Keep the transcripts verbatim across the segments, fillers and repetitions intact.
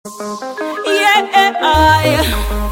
Yeah, I,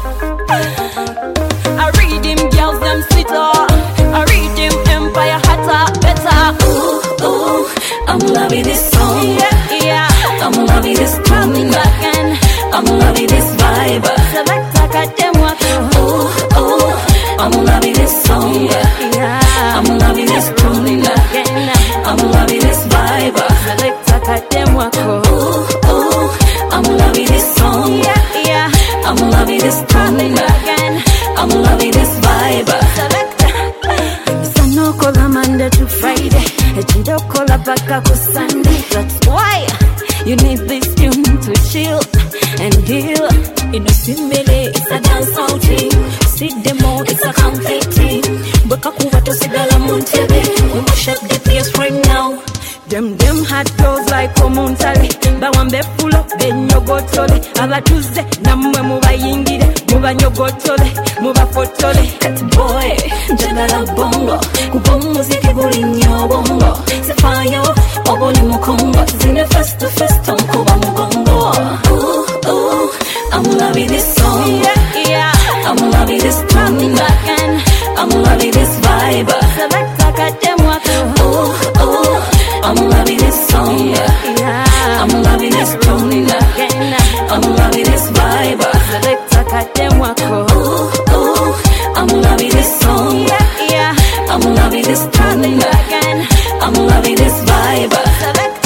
I read them girls, them sweeter. I read them empire hotter, better. Ooh, ooh, I'm loving this song. Yeah, yeah, I'm loving this come back and I'm loving this vibe. select a goddamn what. Ooh, ooh, I'm loving this song. Yeah, yeah, I'm loving this tune. again. I'm loving this vibe. Select a goddamn what. Ooh, ooh, I'm loving this song. Yeah, yeah, I'm loving this tune. again. I'm loving this vibe. Select. Sanokola Monday to Friday, echidokola paka ku Sunday. That's why you need this tune to chill and heal. Inusimbele, it's a dance out team. See demo, it's a complete team. Baka kuwa to sigala muntebe. We mash up the place right now. Them them hot girls like Omuntale. Bawambe full up benyogotole. Abatuze namwe mubayingire, mubanyogotole, mubafotole. Cat boy, njagala bongo. Kuba muziki buli nnyo bongo. Sefayo, obuli mukongo. Zine face to face tonkuba mugongo. Ooh, ooh, I'm loving this song. Yeah, yeah, I'm loving this tune. again. I'm loving this vibe. Select a goddamn what. Ooh, ooh, I'm loving this song. Yeah, I'm loving this tune. again. I'm loving this vibe. Select a goddamn what. Ooh, ooh, I'm loving this song. Yeah, yeah, I'm loving this tune. again. I'm loving this vibe. Select.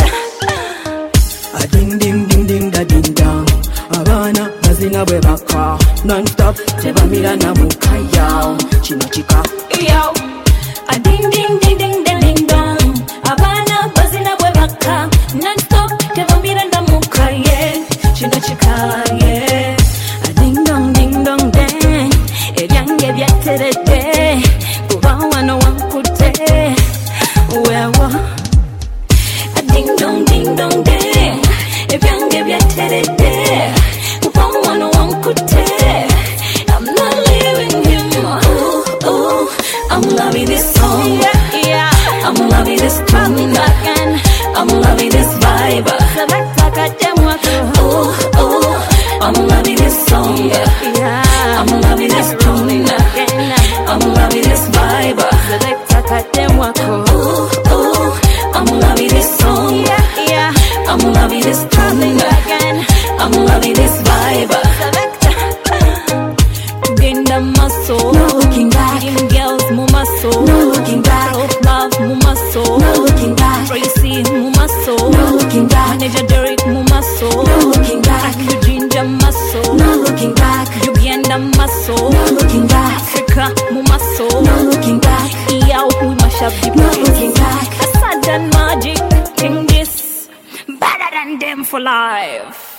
A ding ding ding ding da ding dong. Abana bazina bwe baka non-stop tebamira na mukaya chino chika. Yo, a ding ding ding ding da ding dong. Abana bazina bwe baka non-stop tebamira na mukaye chino chikaye. A ding dong ding dong dang. Ebyange byaterede kuba wano wankute wewo. A ding dong ding dong dang. Ebyange byaterede kuba wano wankute. I'm not leaving him. Ooh, ooh, I'm loving this song. Yeah, yeah, I'm loving this tune. again. I'm loving this vibe. Select a goddamn what. Ooh, ooh, I'm loving this song. Yeah, I'm loving this tune. again. I'm loving this vibe. Select a goddamn what. Ooh, ooh, I'm loving this song. Yeah, yeah, I'm loving this tune. again. I'm loving this vibe. Select. Genda maso, No looking back. Dream girls mu maso, No looking back. Self love mu maso, No looking back. Tracy mu maso, No looking back. Manager Derek mu maso, No looking back. You Ginger maso, No looking back. Uganda maso, No looking back. Africa mu maso, No looking back. Iya we mash up the No place. looking back. A sudden magic in this, better than them for life.